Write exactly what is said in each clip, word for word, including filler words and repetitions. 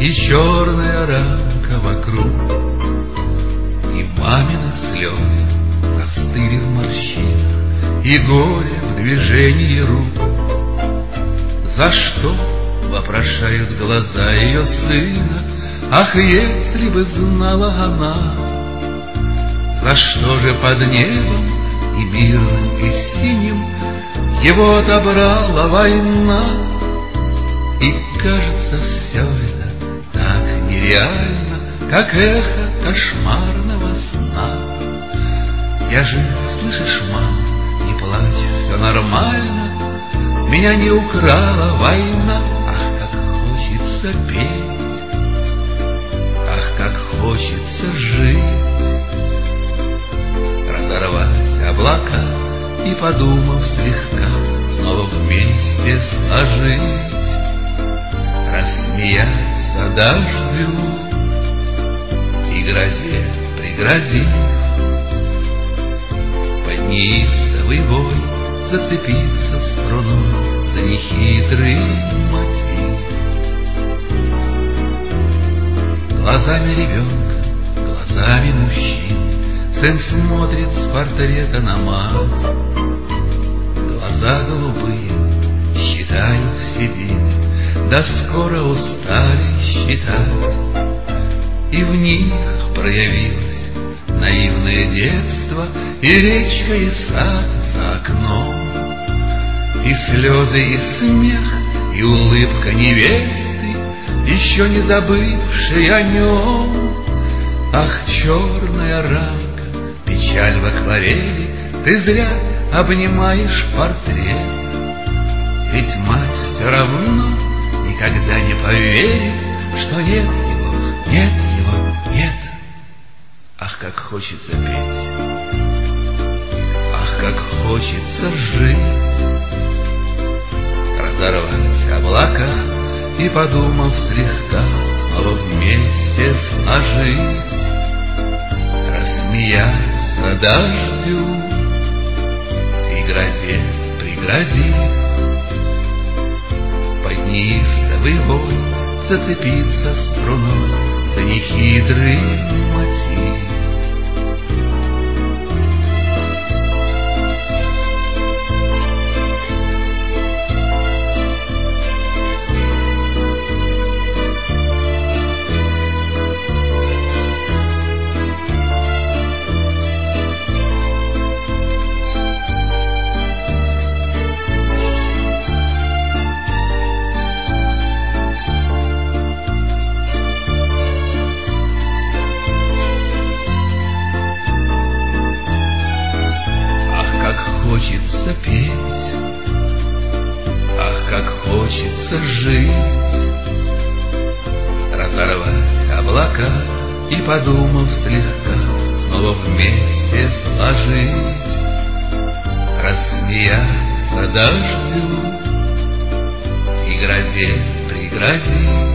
и черная рамка вокруг, и мамины слезы застыли в морщинах, и горе в движении рук. За что, вопрошают глаза ее сына, ах, если бы знала она, за что же под небом и мирным, и синим его отобрала война? И кажется, все это так нереально, как эхо кошмарного сна. Я жив, слышишь, мама, не плачь, все нормально, меня не украла война. Ах, как хочется петь, ах, как хочется жить, разорвать облака и, подумав слегка, снова вместе сложить, рассмеяться дождю и грозе пригрозив, под неистовый вой зацепиться струной за нехитрый мотив. Глазами ребенка, глазами мужчины сын смотрит с портрета на мать. Глаза голубые считают седины, да скоро устали считать. И в них проявилось наивное детство, и речка, и сад за окном, и слезы, и смех, и улыбка невесты, еще не забывшей о нем. Ах, черная рамка, печаль в акварели, ты зря обнимаешь портрет, ведь мать все равно никогда не поверит, что нет его, нет его, нет. Ах, как хочется петь, ах, как хочется жить, разорвать облака и, подумав слегка, снова вместе сложить, рассмеяться дождю и грозе пригрозив, под неистовый вой зацепиться струной за нехитрый мотив. Хочется петь, ах, как хочется жить, разорвать облака и, подумав слегка, снова вместе сложить, рассмеяться дождю и грозе пригрозив,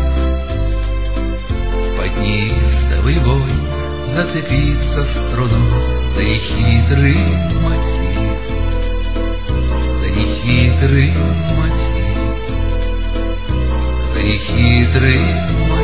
под неистовый вой зацепиться струной за нехитрый мотив, за нехитрый мотив, за нехитрый мотив.